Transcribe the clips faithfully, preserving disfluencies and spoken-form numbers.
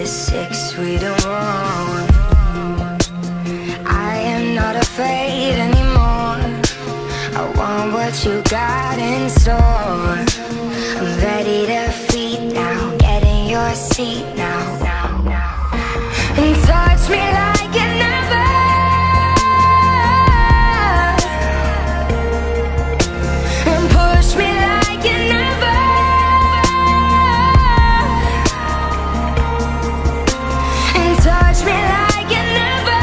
sick, sweet and warm. I am not afraid anymore. I want what you got in store. I'm ready to feed now, get in your seat now, now, now. And touch me like you never. And push me like you never. And touch me like you never.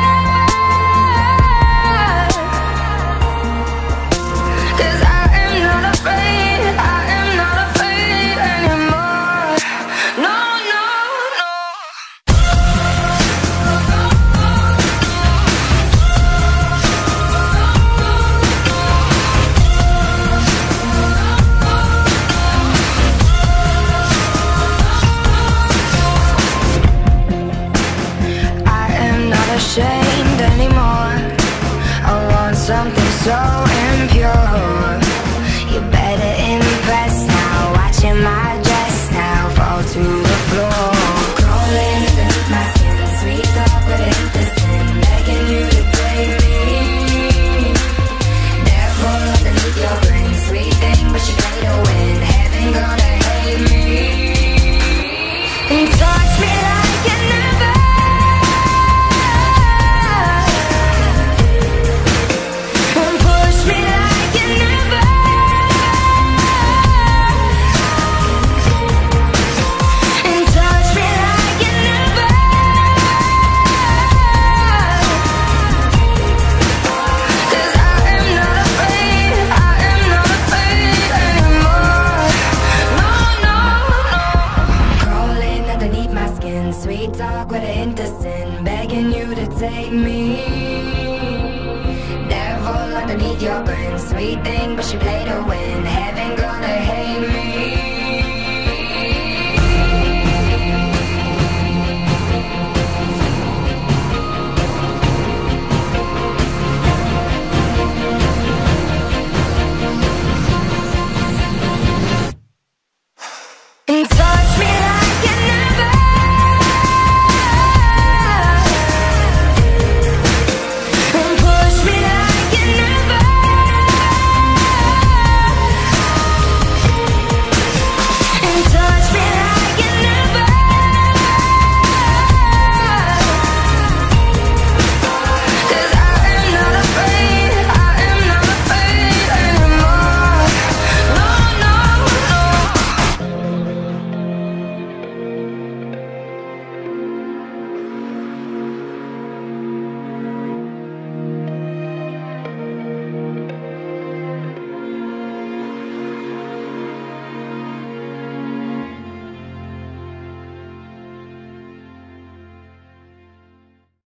Cause I am not afraid, I am not afraid anymore. No, no, no. I am not ashamed anymore. I want something so impure. You better impress now. Watching my dress now fall to the floor. Crawling underneath my skin, sweet talk but innocent, begging you to take me. Devil underneath your brain, sweet thing but you pay to win. Heaven gonna hate me. And touch me like you never. And push me like you never. And touch me like you never. Cause I am not afraid, I am not afraid anymore. No, no, no. Crawling underneath my skin, sweet talk with a hint of sin, begging you to take me. Devil underneath your grin, sweet thing but she play to win. Heaven gonna hate me.